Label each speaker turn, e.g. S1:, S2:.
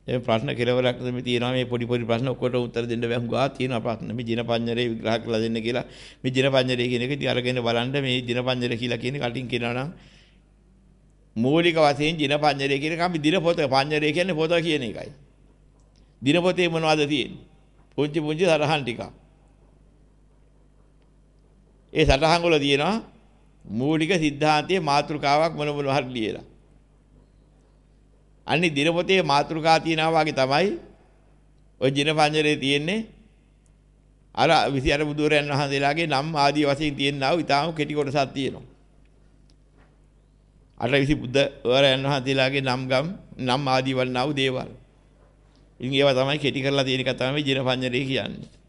S1: ඒ ප්‍රශ්න කෙලවරක් මේ තියෙනවා මේ පොඩි පොඩි ප්‍රශ්න ඔක්කොට උත්තර දෙන්න බෑ හුඟා තියෙනවා ප්‍රශ්න මේ ජිනපඤ්ඤරේ විග්‍රහ කරලා දෙන්න කියලා මේ ජිනපඤ්ඤරේ කියන එක ඉතින් අරගෙන බලන්න මේ ජිනපඤ්ඤර කියලා කියන කටින් කියනවා නම් මූලික වශයෙන් ජිනපඤ්ඤරේ කියන එක අපි දිනපොත පඤ්ඤරේ කියන්නේ පොත කියන එකයි දිනපොතේ මොනවද තියෙන්නේ පුංචි පුංචි සටහන් ටිකක් ඒ සටහන් වල තියෙනවා මූලික સિદ્ધාන්තයේ මාතෘකාවක් මොන හරි ලියලා අනිත් දිනපොතේ මාතෘකා තියනවා වගේ තමයි ඔය ජිනපඤ්ඤරේ තියෙන්නේ අර 28 බුදුරයන් වහන්සේලාගේ නම් ආදී වශයෙන් තියෙනවා ඊටාම කෙටි කොටසක් තියෙනවා අර 20 බුදුරයන් වහන්සේලාගේ නම් ආදී වන්නා වූ දේවල් ඉතින් ඒවා තමයි කෙටි කරලා තියෙන එක තමයි ජිනපඤ්ඤරේ කියන්නේ